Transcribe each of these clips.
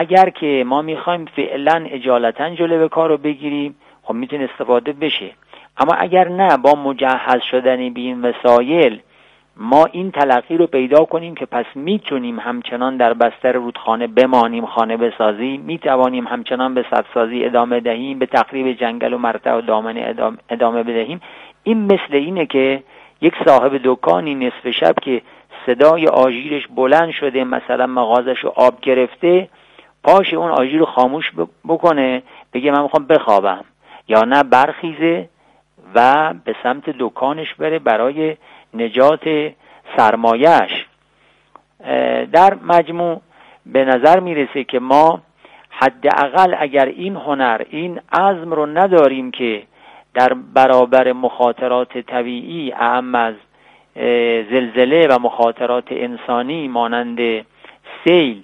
اگر که ما میخوایم فعلا اجالتا جلوی کار رو بگیریم، خب میتونه استفاده بشه. اما اگر نه، با مجهز شدن به این وسایل ما این تلقی رو پیدا کنیم که پس میتونیم همچنان در بستر رودخانه بمانیم، خانه بسازیم، میتوانیم همچنان به سدسازی ادامه دهیم، به تخریب جنگل و مرتع و دامن ادامه بدهیم. این مثل اینه که یک صاحب دکانی نصف شب که صدای آژیرش بلند شده، مثلا مغازش رو آب گرفته، پاش اون آژیر رو خاموش بکنه، بگه من میخوام بخوابم، یا نه برخیزه و به سمت دکانش بره برای نجات سرمایه‌اش. در مجموع به نظر میرسه که ما حداقل اگر این هنر، این عزم رو نداریم که در برابر مخاطرات طبیعی اعم از زلزله و مخاطرات انسانی مانند سیل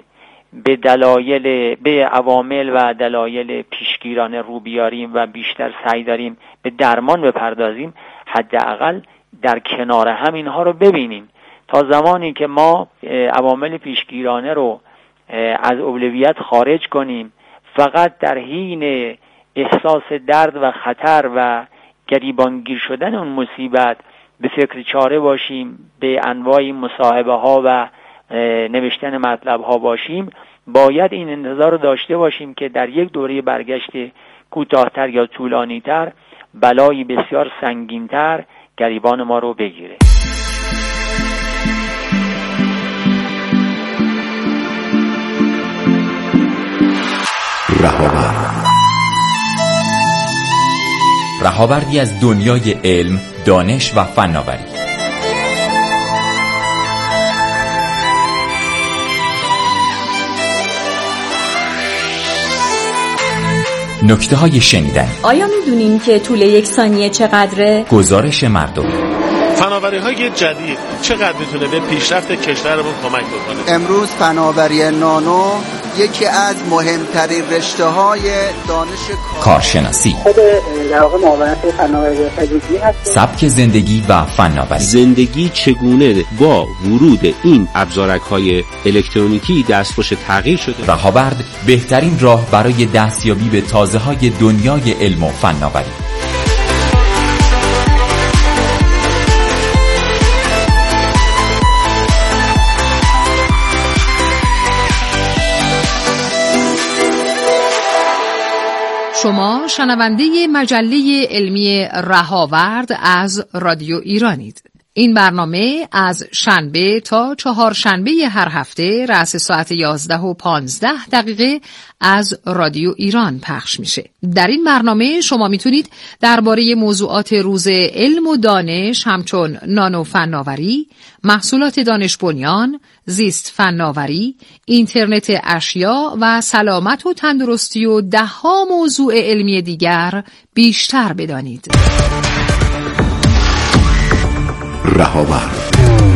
به عوامل و دلایل پیشگیرانه رو بیاریم و بیشتر سعی داریم به درمان بپردازیم، حداقل در کنار هم اینها رو ببینیم. تا زمانی که ما عوامل پیشگیرانه رو از اولویت خارج کنیم، فقط در حین احساس درد و خطر و گریبانگیر شدن اون مصیبت به فکر چاره باشیم، به انواع مصاحبه ها و نوشتن مطلب ها باشیم، باید این انتظار رو داشته باشیم که در یک دوره برگشت کوتاه‌تر یا طولانی‌تر بلایی بسیار سنگین‌تر گریبان ما رو بگیره. رهاوردی از دنیای علم، دانش و فناوری. نکته‌های شنیدنی. آیا می‌دونین که طول یک ثانیه چقدره؟ گزارش مردم. فناوری‌های جدید چقدر میتونه به پیشرفت کشورمون کمک بکنه؟ امروز فناوری نانو یکی از مهمترین رشته‌های دانش کارشناسی. خود در واقع معاونت فناوری پزشکی هست. سبک زندگی و فناوری. زندگی چگونه با ورود این ابزارک‌های الکترونیکی دستخوش تغییر شده. رهاورد بهترین راه برای دستیابی به تازه‌های دنیای علم و فناوری. شما شنونده مجله علمی رهاورد از رادیو ایرانید. این برنامه از شنبه تا چهارشنبه هر هفته رأس ساعت 11:15 از رادیو ایران پخش میشه. در این برنامه شما میتونید درباره موضوعات روز علم و دانش همچون نانو فناوری، محصولات دانش بنیان، زیست فناوری، اینترنت اشیا و سلامت و تندرستی و ده‌ها موضوع علمی دیگر بیشتر بدانید. رهاورد.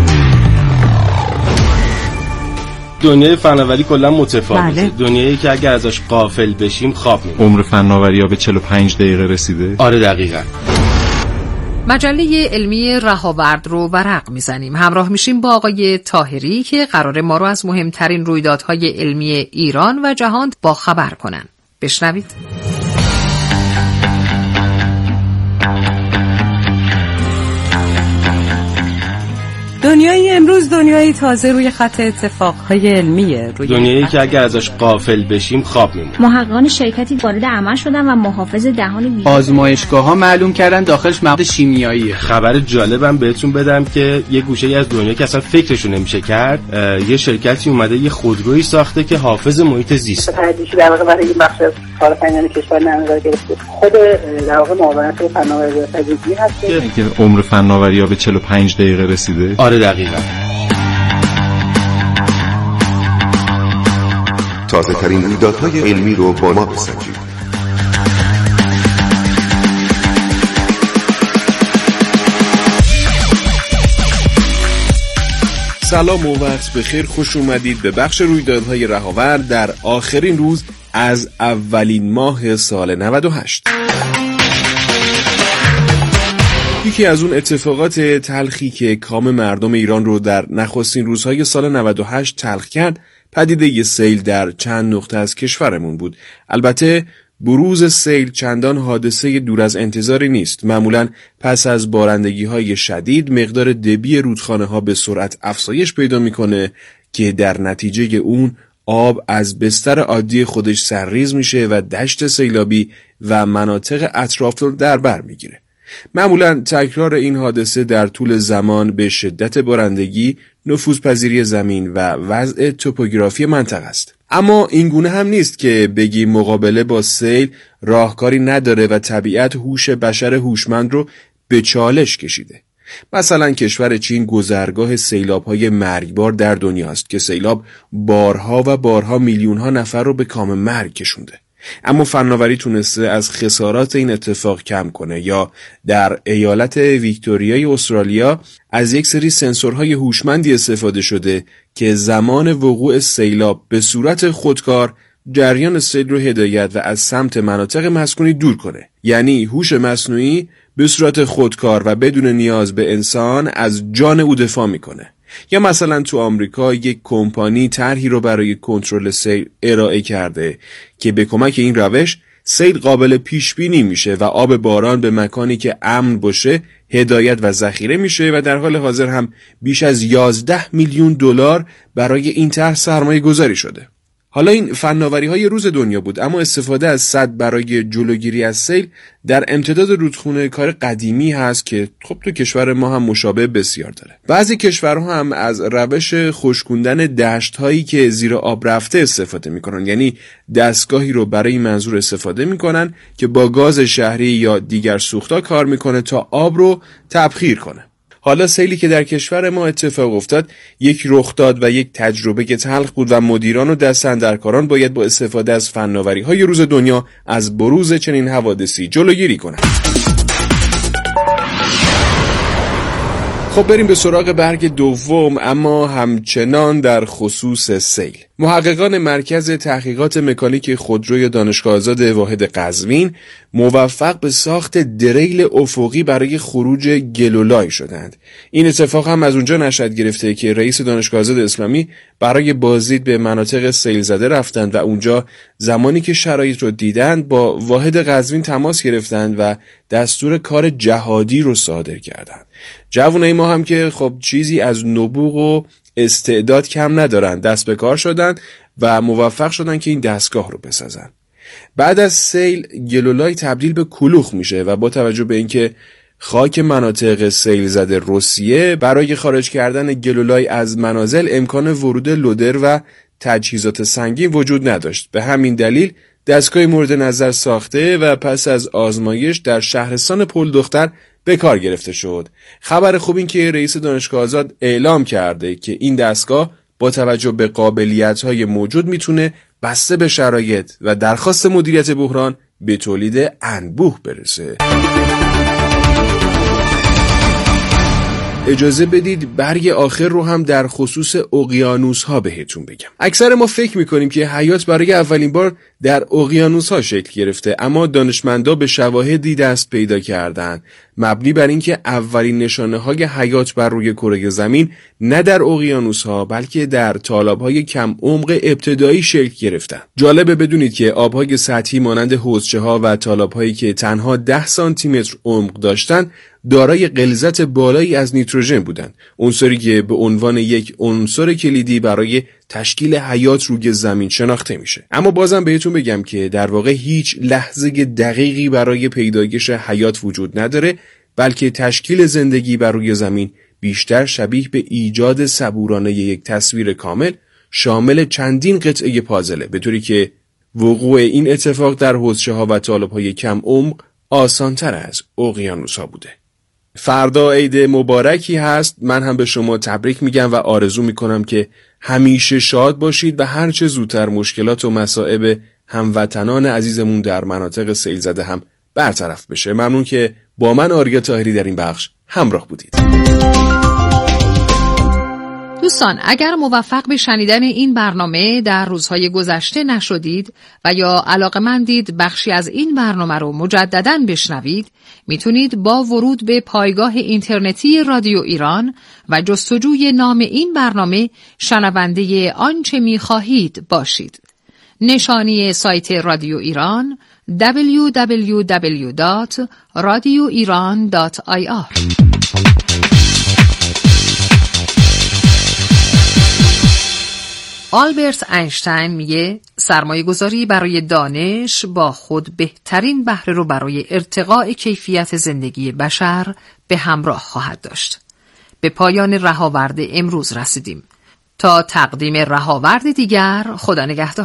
دنیای فناوری کلا متفاوته. دنیایی که اگر ازش غافل بشیم خواب می‌بینیم. عمر فناوری‌ها به 45 دقیقه رسیده. آره دقیقاً. مجله علمی رهاورد رو ورق میزنیم. همراه میشیم با آقای طاهری که قراره ما رو از مهمترین رویدادهای علمی ایران و جهان با خبر کنن. بشنوید. دنیای امروز دنیای تازه روی خط اتفاقهای علمیه. دنیایی که اگر ازش غافل بشیم خواب میمونیم. محققان شرکتی وارد عمل شدن و محافظ دهان ویژه آزمایشگاه‌ها معلوم کردن داخلش مواد شیمیاییه. خبر جالبم بهتون بدم که یه گوشه‌ای از دنیا که اصلا فکرشو نمیشه کرد، یه شرکتی اومده یه خودرویی ساخته که حافظ محیط زیست. تحقیقی در واقع برای این بخش از کارآفرینان کشور نظر گرفته. خود در واقع معاونت فناوری پزشکی هست که عمر فناوری‌ها به 45 دقیقه رسیده. آره دقیقاً. تازه ترین رویدادهای علمی رو با ما بسنجید. سلام و وقت بخیر، خوش اومدید به بخش رویدادهای رهاورد در آخرین روز از اولین ماه سال 98. یکی از اون اتفاقات تلخی که کام مردم ایران رو در نخستین روزهای سال 98 تلخ کرد، پدیده سیل در چند نقطه از کشورمون بود. البته بروز سیل چندان حادثه دور از انتظاری نیست. معمولاً پس از بارندگی‌های شدید مقدار دبی رودخانه‌ها به سرعت افزایش پیدا می‌کنه که در نتیجه اون آب از بستر عادی خودش سرریز میشه و دشت سیلابی و مناطق اطراف رو در بر میگیره. معمولاً تکرار این حادثه در طول زمان به شدت بارندگی، نفوذپذیری زمین و وضع توپوگرافی منطقه است. اما این گونه هم نیست که بگی مقابله با سیل راهکاری نداره و طبیعت هوش بشر هوشمند رو به چالش کشیده. مثلا کشور چین گذرگاه سیلاب‌های مرگبار در دنیاست که سیلاب بارها و بارها میلیون‌ها نفر رو به کام مرگ کشونده. اما فناوری تونسته از خسارات این اتفاق کم کنه. یا در ایالت ویکتوریای استرالیا از یک سری سنسورهای هوشمندی استفاده شده که زمان وقوع سیلاب به صورت خودکار جریان سیل رو هدایت و از سمت مناطق مسکونی دور کنه. یعنی هوش مصنوعی به صورت خودکار و بدون نیاز به انسان از جان او دفاع میکنه. یا مثلا تو آمریکا یک کمپانی طرحی رو برای کنترل سیل ارائه کرده که به کمک این روش سیل قابل پیش بینی میشه و آب باران به مکانی که امن باشه هدایت و ذخیره میشه و در حال حاضر هم بیش از 11 میلیون دلار برای این طرح سرمایه گذاری شده. حالا این فناوری‌های روز دنیا بود، اما استفاده از سد برای جلوگیری از سیل در امتداد رودخونه کار قدیمی هست که خب تو کشور ما هم مشابه بسیار داره. بعضی کشورها هم از روش خشکوندن دشت‌هایی که زیر آب رفته استفاده می‌کنن، یعنی دستگاهی رو برای این منظور استفاده می‌کنن که با گاز شهری یا دیگر سوختار کار می‌کنه تا آب رو تبخیر کنه. حالا سیلی که در کشور ما اتفاق افتاد یک رخداد و یک تجربه که تلخ بود و مدیران و دستاندرکاران باید با استفاده از فناوری‌های روز دنیا از بروز چنین حوادثی جلوگیری کنند. خب بریم به سراغ برگ دوم، اما همچنان در خصوص سیل. محققان مرکز تحقیقات مکانیک خودروی دانشگاه آزاد واحد قزوین موفق به ساخت دریل افقی برای خروج گلولای شدند. این اتفاق هم از اونجا نشأت گرفته که رئیس دانشگاه آزاد اسلامی برای بازدید به مناطق سیل زده رفتند و اونجا زمانی که شرایط رو دیدند با واحد قزوین تماس گرفتند و دستور کار جهادی رو صادر کردند. جوانای ما هم که خب چیزی از نبوغ و استعداد کم ندارن، دست به کار شدن و موفق شدن که این دستگاه رو بسازن. بعد از سیل گلولای تبدیل به کلوخ میشه و با توجه به اینکه خاک مناطق سیل زده روسیه برای خارج کردن گلولای از منازل امکان ورود لودر و تجهیزات سنگین وجود نداشت. به همین دلیل دستگاه مورد نظر ساخته و پس از آزمایش در شهرستان پل دختر به کار گرفته شد. خبر خوب این که رئیس دانشگاه آزاد اعلام کرده که این دستگاه با توجه به قابلیت‌های موجود میتونه بسته به شرایط و درخواست مدیریت بحران به تولید انبوه برسه. اجازه بدید برگ آخر رو هم در خصوص اقیانوس ها بهتون بگم. اکثر ما فکر میکنیم که حیات برای اولین بار در اقیانوس ها شکل گرفته، اما دانشمندا به شواهدی دست پیدا کردن مبنی بر اینکه اولین نشانه های حیات بر روی کره زمین نه در اقیانوس ها بلکه در تالاب های کم عمق ابتدایی شکل گرفتن. جالبه بدونید که آبهای سطحی مانند حوضچه ها و تالاب هایی که تنها 10 سانتی متر عمق داشتن دارای غلظت بالایی از نیتروژن بودند، عنصری که به عنوان یک عنصر کلیدی برای تشکیل حیات روی زمین شناخته میشه. اما بازم بهتون بگم که در واقع هیچ لحظه دقیقی برای پیدایش حیات وجود نداره، بلکه تشکیل زندگی بر روی زمین بیشتر شبیه به ایجاد صبورانه یک تصویر کامل شامل چندین قطعه پازله، به طوری که وقوع این اتفاق در حوضچه ها و تالاب های کم عمق آسان‌تر از اقیانوس ها بوده. فردا عید مبارکی هست. من هم به شما تبریک میگم و آرزو میکنم که همیشه شاد باشید و هرچه زودتر مشکلات و مصائب هموطنان عزیزمون در مناطق سیل زده هم برطرف بشه. ممنون که با من آریا طاهری در این بخش همراه بودید. دوستان، اگر موفق به شنیدن این برنامه در روزهای گذشته نشدید و یا علاقه‌مندید بخشی از این برنامه رو مجدداً بشنوید، میتونید با ورود به پایگاه اینترنتی رادیو ایران و جستجوی نام این برنامه شنونده آنچه میخواهید باشید. نشانی سایت رادیو ایران www.radioiran.ir. آلبرت اینشتین میگه سرمایه گذاری برای دانش با خود بهترین بهره رو برای ارتقاء کیفیت زندگی بشر به همراه خواهد داشت. به پایان رهاورد امروز رسیدیم. تا تقدیم رهاورد دیگر، خدا نگهدار.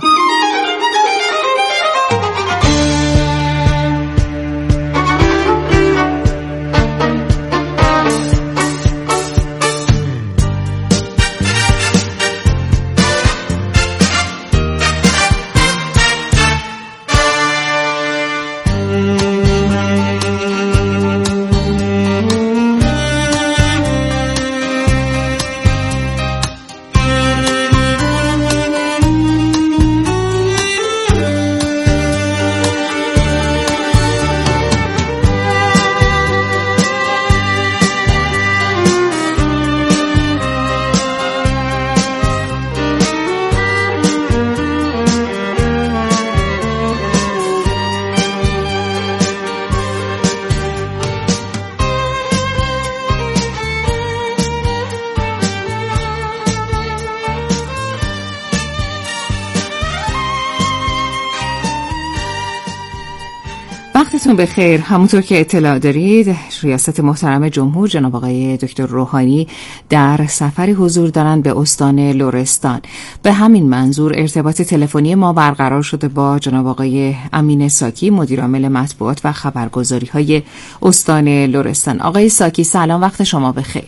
وقتتون بخیر. همونطور که اطلاع دارید، ریاست محترم جمهور جناب آقای دکتر روحانی در سفری حضور دارند به استان لرستان. به همین منظور ارتباط تلفنی ما برقرار شده با جناب آقای امین ساکی، مدیرعامل مطبوعات و خبرگزاری‌های استان لرستان. آقای ساکی سلام، وقت شما بخیر.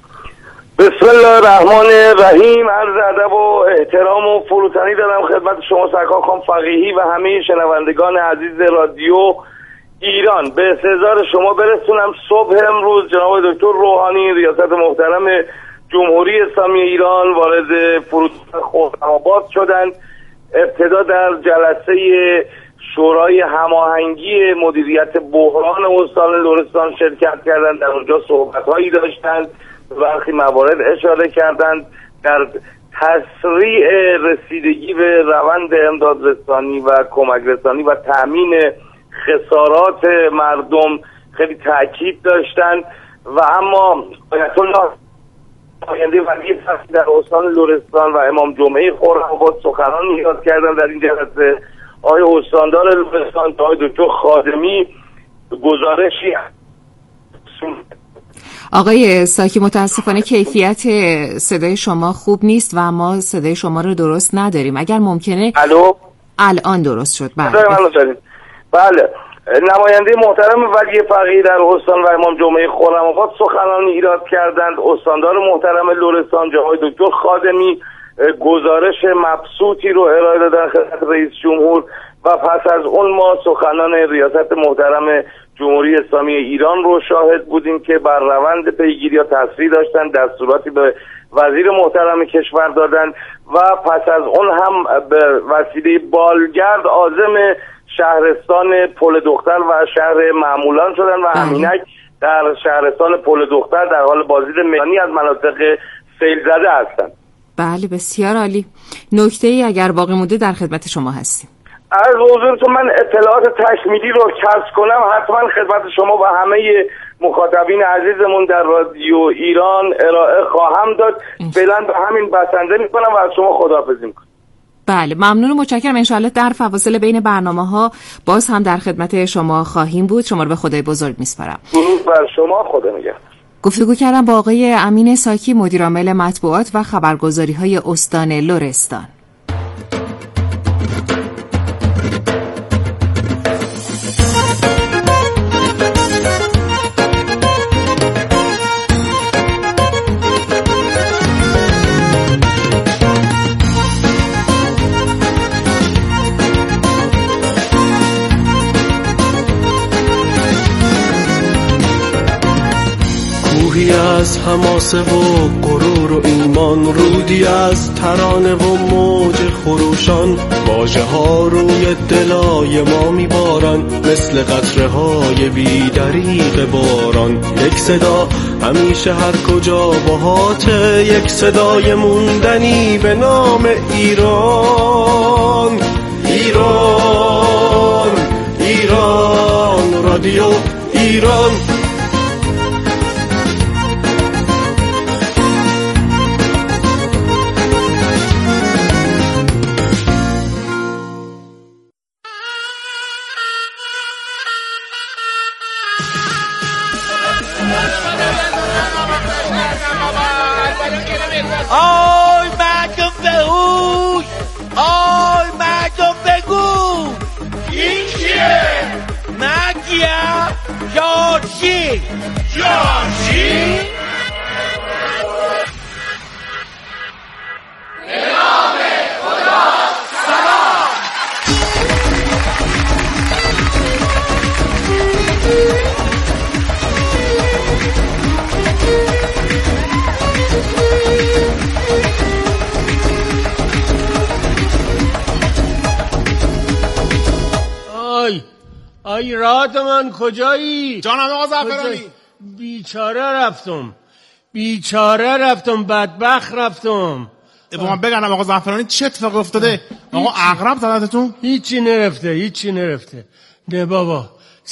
بسم الله الرحمن الرحیم. عرض ادب و احترام و فروتنی دارم خدمت شما سرکار خانم فقیهی و همه شنوندگان عزیز رادیو ایران. به استحضار شما برسونم صبح امروز جناب دکتر روحانی ریاست محترم جمهوری اسلامی ایران وارد فرودگاه خرم‌آباد شدند. ابتدا در جلسه شورای هماهنگی مدیریت بحران استان لرستان شرکت کردند. در اونجا صحبت‌هایی داشتند، برخی موارد اشاره کردند در تسریع رسیدگی به روند امدادرسانی و کمک رسانی و تأمین خسارات مردم خیلی تاکید داشتند. و اما آیت الله آینده ولی فصل در استان لرستان و امام جمعه خرم‌آباد سخنان ایراد کردند در این جلسه. آقای استاندار لرستان آقای دکتر خادمی گزارشی آقای ساکی متاسفانه کیفیت صدای شما خوب نیست و ما صدای شما رو درست نداریم. اگر ممکنه الان درست شد. بله. نماینده محترم ولی فقیه در استان و امام جمعه خرم‌آباد سخنانی ایراد کردند. استاندار محترم لرستان جناب دکتر خادمی گزارش مبسوطی رو ارائه دادن خدمت رئیس جمهور و پس از اون ما سخنان ریاست محترم جمهوری اسلامی ایران رو شاهد بودیم که بر روند پیگیری تصریح داشتن، دستوراتی به وزیر محترم کشور دادن و پس از اون هم به وسیله بالگرد عازم شهرستان پل دختر و شهر معمولان شدن و همینک در شهرستان پل دختر در حال بازدید میدانی از مناطق سیل زده هستند. بله بسیار عالی. نکته‌ای اگر باقی مونده در خدمت شما هستیم. از حضورتون من اطلاعات تکمیلی رو کسب کنم حتما خدمت شما و همه مخاطبین عزیزمون در رادیو ایران ارائه خواهم داد. فعلا به همین بسنده میکنم و از شما خداحافظی میکنم. بله ممنون و متشکرم. انشاءالله در فواصل بین برنامه‌ها باز هم در خدمت شما خواهیم بود. شما رو به خدای بزرگ میسپارم. درود بر شما. خدا نگهدار. گفتگو کردم با آقای امین ساکی مدیرعامل مطبوعات و خبرگزاری‌های استان لرستان. کوهی از حماسه و غرور و ایمان، رودی از ترانه و موج خروشان، واژه ها روی دلای ما میبارن مثل قطره های بی دریغ باران. یک صدا همیشه هر کجا باهاته، یک صدای موندنی به نام ایران. ایران ایران رادیو ایران. آی مردم بهوش، آی مردم بگو این چیه؟ مگیه جارچی جارچی؟ به نام خدا سلام. آی رات من کجایی؟ جانم آقا زعفرانی. بیچاره رفتم بدبخت رفتم. با من بگم آقا زعفرانی چه اتفاقی افتاده؟ آقا عقرب زدتتون؟ هیچی نرفته. نه بابا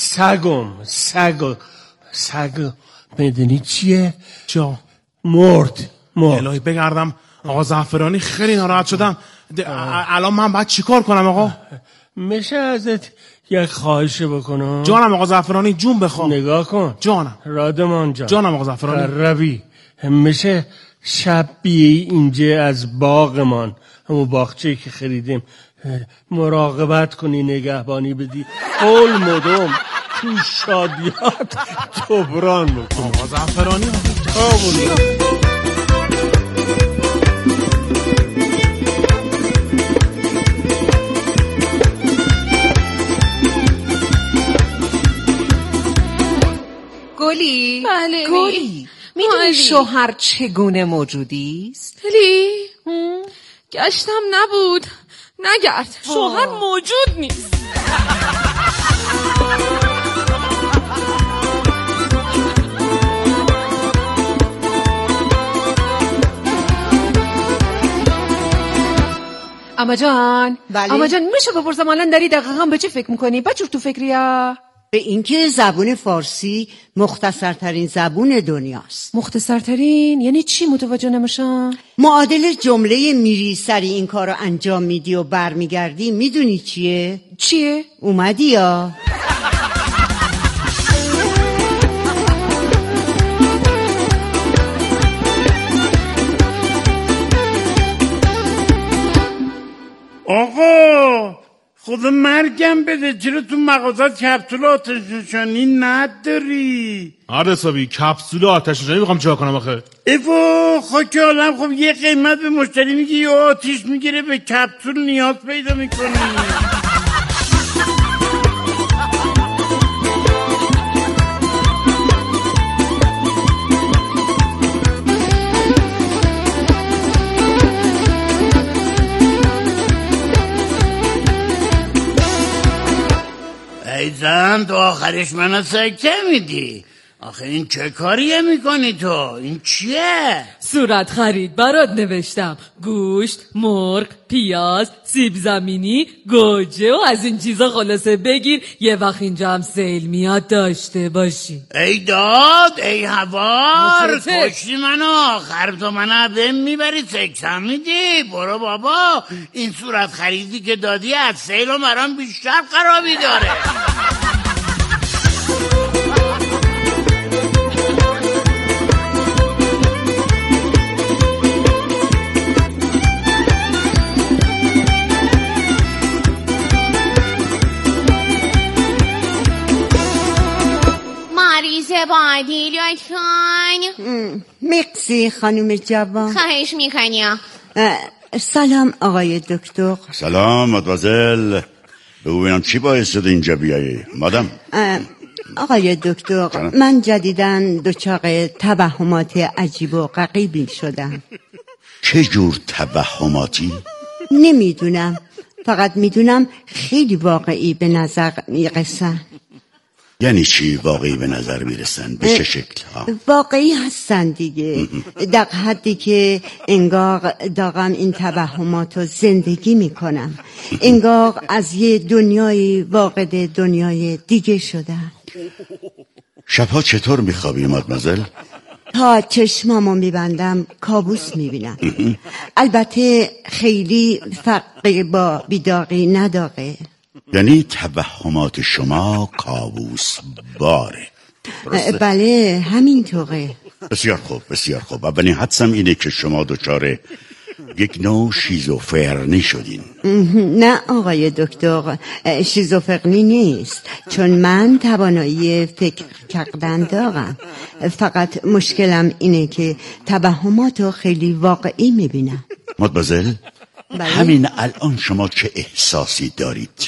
سگ بدونی چیه؟ جا مرد. الهی بگردم آقا زعفرانی، خیلی ناراحت شدم. الان من باید چیکار کنم آقا؟ میشه ازت یک خواهش بکنم؟ جانم آقا زعفرانی، جون بخوام. نگاه کن جانم رادمان جان. جانم آقا زعفرانی. ربی میشه شب بیایی اینجا از باغمان، همون باغچه‌ای که خریدیم، مراقبت کنی، نگهبانی بدی، قول مدام تو شادیات جبران بکنی. آقا زعفرانی گلی؟ بله گلی، میدونی شوهر چگونه موجودی است؟ گلی گشتم نبود، نگرد، شوهر موجود نیست. اما جان، بله؟ اما جان میشه بپرسم الان داری دقیقا به چه فکر میکنی؟ بچور تو فکریه؟ به اینکه زبون فارسی مختصرترین زبون دنیاست. مختصرترین؟ یعنی چی؟ متوجه نمیشم. معادل جمله میری سری این کار رو انجام میدی و برمیگردی، میدونی چیه؟ چیه؟ اومدی یا؟ آقا خدا مرگم بده، چرا تو مغازات کپسول آتش نشانی نداری؟ حسابی کپسول آتش نشانی میخوام چیکار کنم آخه؟ ایوا خاک عالم، خب یه قیمت به مشتری میگی یا آتیش میگیره، به کپسول نیاز پیدا میکنی. ایزن تو آخرش منو سکته میدی. آخه این چه کاریه میکنی تو؟ این چیه؟ صورت خرید برات نوشتم، گوشت، مرغ، پیاز، سیب زمینی، گوجه و از این چیزا خلاصه بگیر، یه وقت اینجا هم سیل میاد داشته باشی. ای داد ای هوار، کشتی منو، آخر تو منو بهم میبری سکسم میدی. برو بابا، این صورت خریدی که دادی از سیل و مرام بیشتر خرابی داره. بعدی لطفاً. مرسی خانم جوان. خواهش میکنم. سلام آقای دکتر. سلام مدوزل. ببینم چی باعث شده اینجا بیایی مادم؟ آقای دکتر، من جدیداً دچار توهمات عجیب و غریبی شدم. چه جور توهماتی؟ نمیدونم، فقط میدونم خیلی واقعی به نظر میرسن. یعنی چی واقعی به نظر میرسن؟ به چه شکل ها؟ واقعی هستن دیگه، در حدی که انگار دارم این توهمات رو زندگی میکنم، انگار از یه دنیای واقع دنیای دیگه شدم. شبها چطور میخوابی مادمازل؟ تا چشمامو میبندم کابوس میبینم. البته خیلی فرقی با بیداری نداره. یعنی توهمات شما کابوس باره؟ بله همینطوره. بسیار خوب بسیار خوب. اولین حدسم اینه که شما دچار یک نوع شیزوفرنی شدین. نه آقای دکتر، شیزوفرنی نیست، چون من توانایی فکر کردن دارم. فقط مشکلم اینه که توهماتو خیلی واقعی میبینم. مادمازل، همین الان شما چه احساسی دارید؟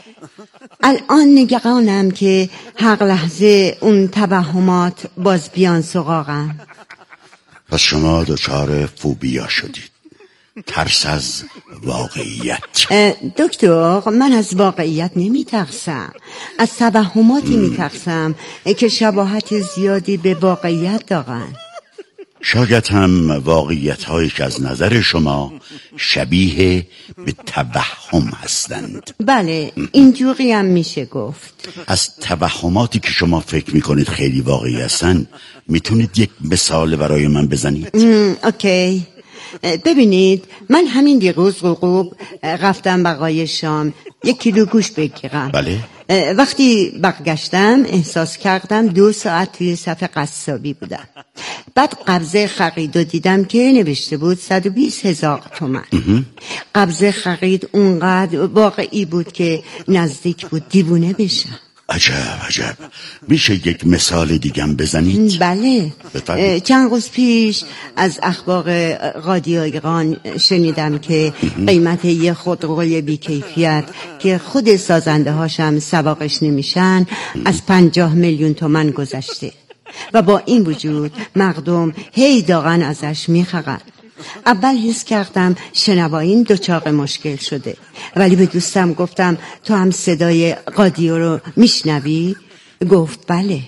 الان نگرانم که هر لحظه اون توهمات باز بیان سراغم. پس شما دچار فوبیا شدید، ترس از واقعیت. دکتر، من از واقعیت نمی ترسم، از توهماتی می ترسم که شباهت زیادی به واقعیت دارن. شاید هم واقعیت‌هایی که از نظر شما شبیه به توهم هستند. بله اینجوری هم میشه گفت. از توهماتی که شما فکر میکنید خیلی واقعی هستند میتونید یک مثال برای من بزنید؟ اوکی. ببینید، من همین دیروز غروب رفتم برای شام 1 کیلو گوشت بگیرم. بله. وقتی برگشتم احساس کردم 2 ساعت توی صف قصابی بودم. بعد قبضه خرید و دیدم که نوشته بود 120,000 تومان. قبضه خرید اونقدر واقعی بود که نزدیک بود دیوونه بشم. عجب. میشه یک مثال دیگم بزنید؟ بله. چند روز پیش از اخبار رادیو ایران شنیدم که قیمت یه خودروی بیکیفیت که خود سازنده هاشم سواقش نمیشن از 50 میلیون تومان گذشته و با این وجود مردم هی دارن ازش میخرن. اول حس کردم شنواییم دچار مشکل شده، ولی به دوستم گفتم تو هم صدای رادیو رو میشنوی؟ گفت بله.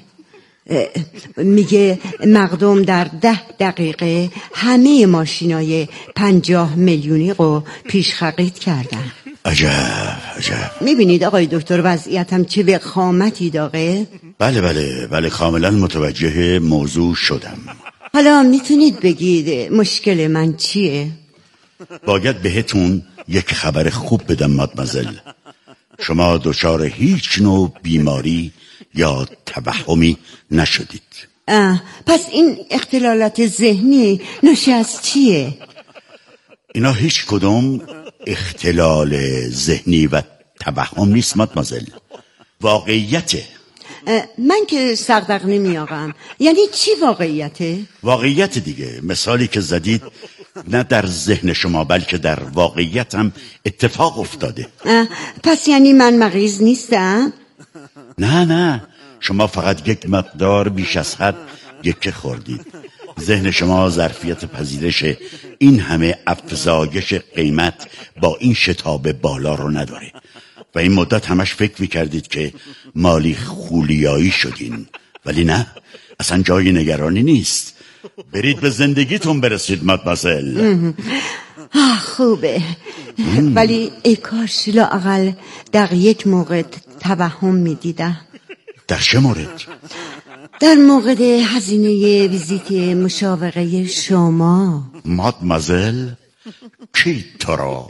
میگه مردم در 10 دقیقه همه ماشینای 50 میلیونی رو پیش خرید کردن. عجب. میبینید آقای دکتر وضعیتم چه وخامتی داره؟ بله کاملا متوجه موضوع شدم. حالا میتونید بگید مشکل من چیه؟ باید بهتون یک خبر خوب بدم مادمازل. شما دچار هیچ نوع بیماری یا توهمی نشدید. پس این اختلالات ذهنی ناشی از چیه؟ اینا هیچ کدوم اختلال ذهنی و توهم نیست مادمازل، واقعیته. من که سردق نمیارم. یعنی چی واقعیته؟ واقعیت دیگه. مثالی که زدید نه در ذهن شما بلکه در واقعیت هم اتفاق افتاده. پس یعنی من مریض نیستم؟ نه شما فقط یک مقدار بیش از حد یکه خوردید. ذهن شما ظرفیت پذیرش این همه افزایش قیمت با این شتاب بالا رو نداره و این مدت همش فکر میکردید که مالی خولیایی شدین، ولی نه، اصلا جای نگرانی نیست. برید به زندگیتون برسید مادمازل. خوبه. ولی ای کاش لااقل در یک مورد توهم میدیدم. در چه مورد؟ در مورد هزینه ویزیت مشاوره شما. مادمازل کیترو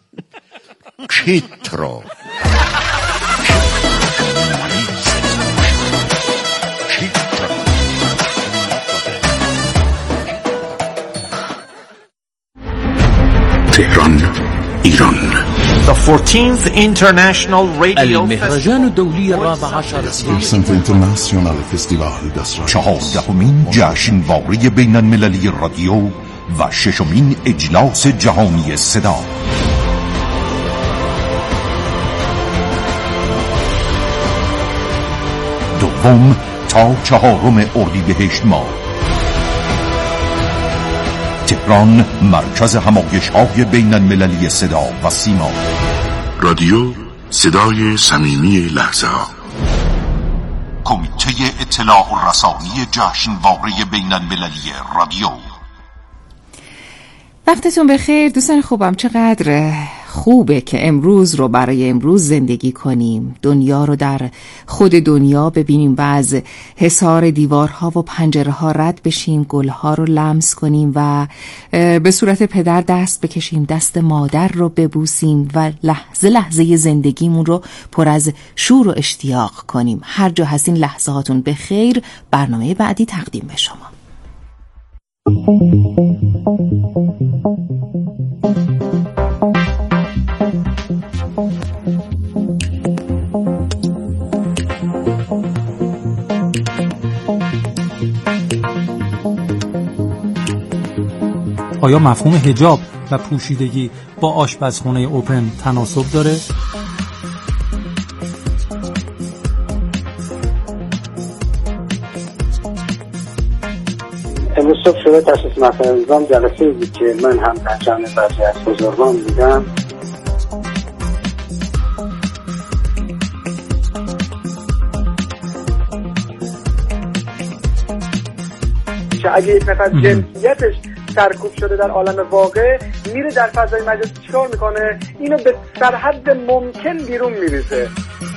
تهران، ایران. The 14th International Radio المهرجان الدولي 14 سنت اینترناسیونال فستیوال دسرا 14مین جشنواره بین المللی رادیو و 6مین اجلاس جهانی صدا. 1 تا 4 اردیبهشت ماه. تهران، مرکز همایش‌های بین المللی صدا و سیما. رادیو صدای صمیمی لحظه‌ها. کمیته اطلاع و رسانی جشنواره بین المللی رادیو. وقتتون بخیر دوستان خوبم. چقدر خوبه که امروز رو برای امروز زندگی کنیم، دنیا رو در خود دنیا ببینیم و از حصار دیوارها و پنجره ها رد بشیم، گلها رو لمس کنیم و به صورت پدر دست بکشیم، دست مادر رو ببوسیم و لحظه لحظه زندگیمون رو پر از شور و اشتیاق کنیم. هر جا هستین لحظه هاتون بخیر. برنامه بعدی تقدیم به شما. آیا مفهوم حجاب و پوشیدگی با آشپزخانه اوپن تناسب داره؟ امروز صبح شده تشخیص مسائل نظام جلسه بود که من هم در جمع بعضی از بزرگان بودم که اگه یک نفر جنسیتش سرکوب شده در عالم واقع میره در فضای مجازی چیکار میکنه؟ اینو به سرحد ممکن بیرون میریزه.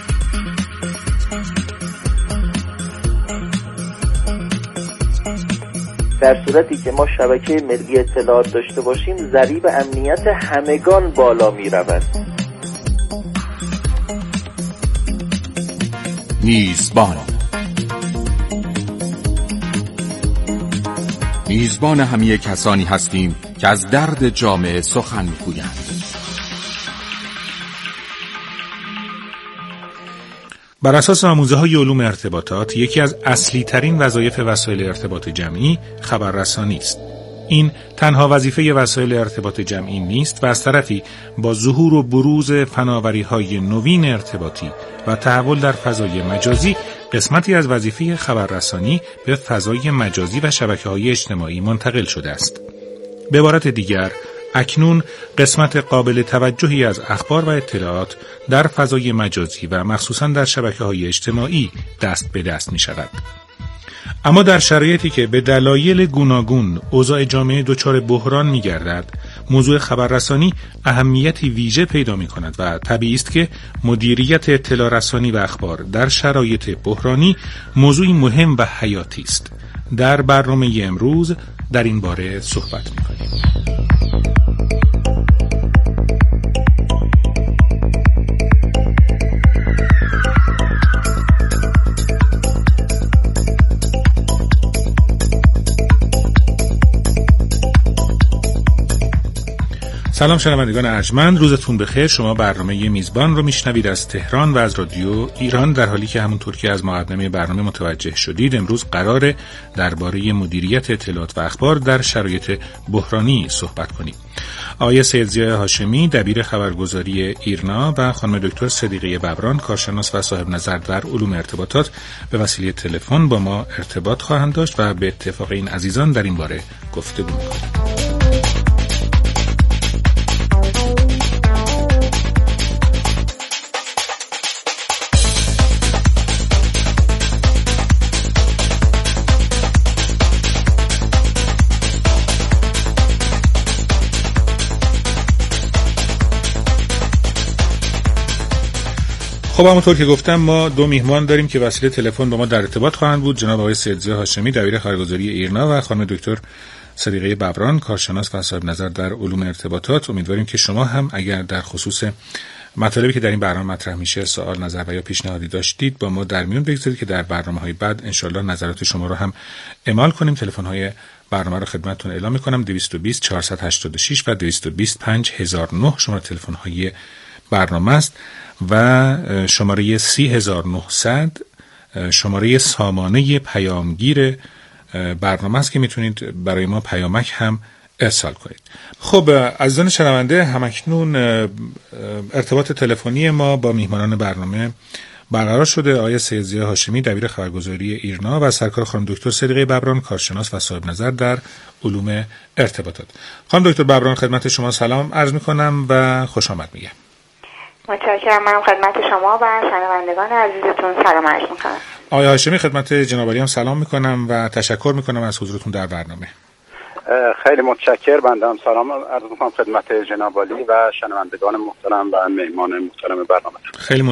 در صورتی که ما شبکه ملی اطلاعات داشته باشیم ضریب امنیت همگان بالا میرود. میزبان همه کسانی هستیم که از درد جامعه سخن میگویند. بر اساس آموزه‌های علوم ارتباطات، یکی از اصلی ترین وظایف وسایل ارتباط جمعی خبررسانی است. این تنها وظیفه وسایل ارتباط جمعی نیست و از طرفی با ظهور و بروز فناوری‌های نوین ارتباطی و تحول در فضای مجازی، قسمتی از وظیفه خبررسانی به فضای مجازی و شبکه‌های اجتماعی منتقل شده است. به عبارت دیگر، اکنون قسمت قابل توجهی از اخبار و اطلاعات در فضای مجازی و مخصوصاً در شبکه‌های اجتماعی دست به دست می‌شود. اما در شرایطی که به دلایل گوناگون اوضاع جامعه دچار بحران می‌گردد، موضوع خبررسانی اهمیتی ویژه پیدا می‌کند و طبیعی است که مدیریت اطلاع رسانی و اخبار در شرایط بحرانی موضوعی مهم و حیاتی است. در برنامه امروز در این باره صحبت می‌کنیم. سلام شنوندگان ارجمند، روزتون بخیر. شما برنامه میزبان رو میشنوید از تهران و از رادیو ایران. در حالی که همونطور که از مقدمه برنامه متوجه شدید، امروز قراره درباره مدیریت اطلاعات و اخبار در شرایط بحرانی صحبت کنیم. آقای سیدزیا هاشمی، دبیر خبرگزاری ایرنا و خانم دکتر صدیقه ببران، کارشناس و صاحب نظر در علوم ارتباطات، به وسیله تلفن با ما ارتباط خواهند داشت و به اتفاق این عزیزان در این باره گفتگو می‌کنیم. خب همونطور که گفتم ما دو میهمان داریم که وسیله تلفن با ما در ارتباط خواهند بود. جناب آقای سیدزیا هاشمی، دبیر خبرگزاری ایرنا و خانم دکتر صدیقه ببران، کارشناس و صاحب نظر در علوم ارتباطات. امیدواریم که شما هم اگر در خصوص مطالبی که در این برنامه مطرح میشه سوال، نظر و یا پیشنهادی داشتید با ما در میون بگذارید که در برنامه‌های بعد انشالله نظرات شما رو هم اعمال کنیم. تلفن‌های برنامه رو خدمتتون اعلام می‌کنم: 220 486 و 220 5009 شماره تلفن‌های برنامه است و شماره 30900 شماره سامانه پیامگیر برنامه است که میتونید برای ما پیامک هم ارسال کنید. خب عزیزان شنونده، همکنون ارتباط تلفنی ما با میهمانان برنامه برقرار شده. آقای سید ضیا هاشمی دبیر خبرگزاری ایرنا و سرکار خانم دکتر صدیقه ببران کارشناس و صاحب نظر در علوم ارتباطات. خانم دکتر ببران خدمت شما سلام عرض می‌کنم و خوش آمد میگم. متشکرم. من خدمت شما و شنوندگان عزیزتون سلام عرض می‌کنم. آقای هاشمی خدمت جناب عالی هم سلام می‌کنم و تشکر می‌کنم از حضورتون در برنامه. خیلی متشکر. بنده هم سلام عرض می‌کنم خدمت جناب عالی و شنوندگان محترم و مهمان محترم برنامه. خیلی